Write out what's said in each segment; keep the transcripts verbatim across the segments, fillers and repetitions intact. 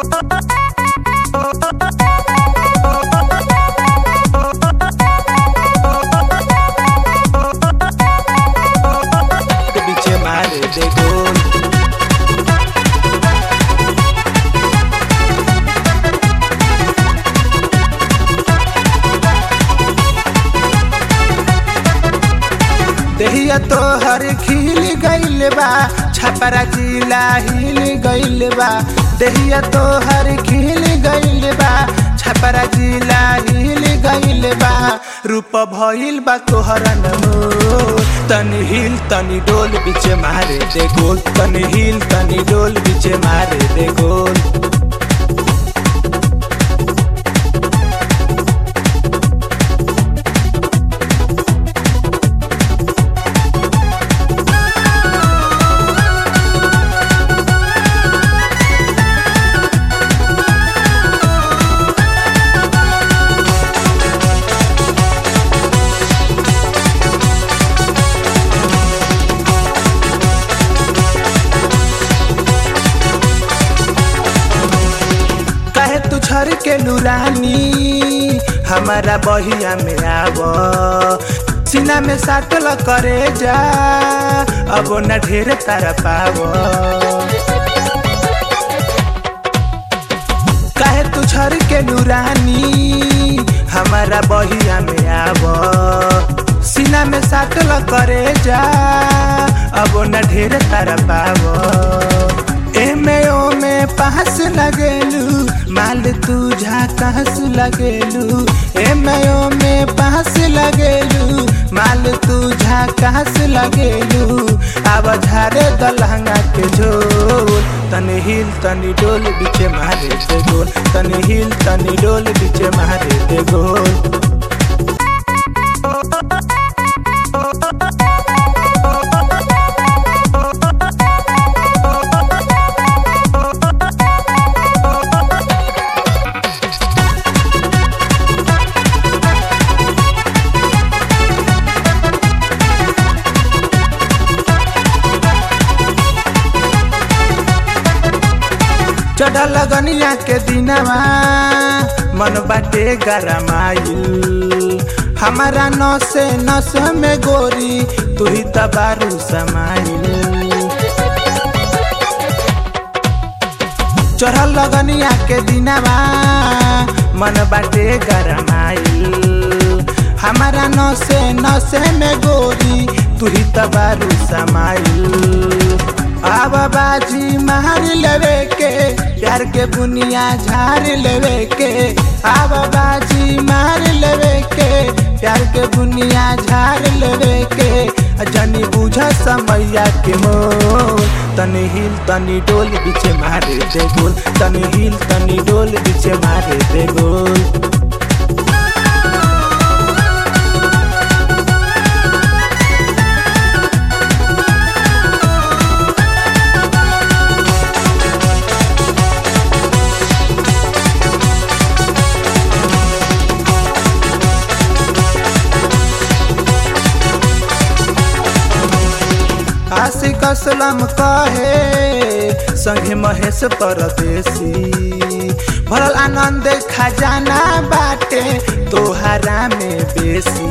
पीछे मारे दे गोल। देहिया तो हर खिल गइल बा, छपरा जिला हिल गइल बा। देहिया तो हर खिल गइल बा, छपरा जिला हिल गइल बा। रूप भइल बा तोहर नमो, तनी हिल तनी डोल बीचे मारे दे गोल। तनी हिल तनी डोल बीचे मारे दे गोल। छर के लुरानी हमारा बहिया में आव, सीना में साटल करे जा, अब न ढेर तारा पाव। काहे तू छर के लुरानी हमारा बहिया में आव, सीना में साटल करे जा, अब न ढेर तारा पाव। एमे ओमे पास लगेलू, माल तू झाकास लगेलू। एमे ओमे पास लगेलू, माल तू झाकास लगेलू। अब झारे दलहंगा के झोल, तनी हिल तनी डोल बीचे मारे दे गोल। तनी हिल तनी डोल बीचे मारे दे गोल। चढ़ल लगनिया के दिनवा मन बाटे गरमाइल, हमारा नस नस में गोरी तू ही तबारू समाइल। चढ़ल लगनिया के दिनवा मन बाटे गरमाइल, हमारा नस नस में गोरी तू ही तबारू समाइल। अब बाजी मार लेवे के, प्यार के बुनिया झाड़ लेवे के। अब बाजी मार लेवे के, प्यार के बुनिया झाड़ लेवे के। जनी बुझ समैया के मोल, तनी हिल तनी डोल बीचे मारे दे गोल। तनी हिल तनी डोल बीचे मारे दे गोल। आशिक असलम कहे संगे महेश परदेसी, भरल आनंद खजाना बाटे तोहरा में बेसी।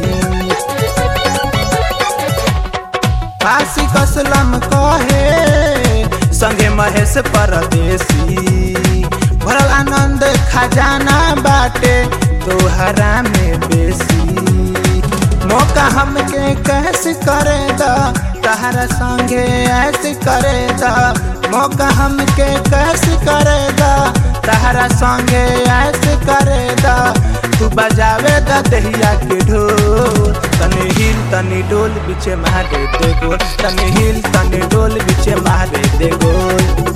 आशिक असलम कहे संगे महेश परदेसी, भरल आनंद खजाना बाटे तोहरा में बेसी। मौका हमके कैसे करे दा, तहरा संगे ऐसे करे दा। मौका हमके कैसे करे दा, तहरा संगे ऐसे करे दा। तू बजावे दा दहिया के ढोल, तनी हिल तनी डोल बीचे मारे दे गोल। तनी हिल तनी डोल बीचे मारे दे गोल।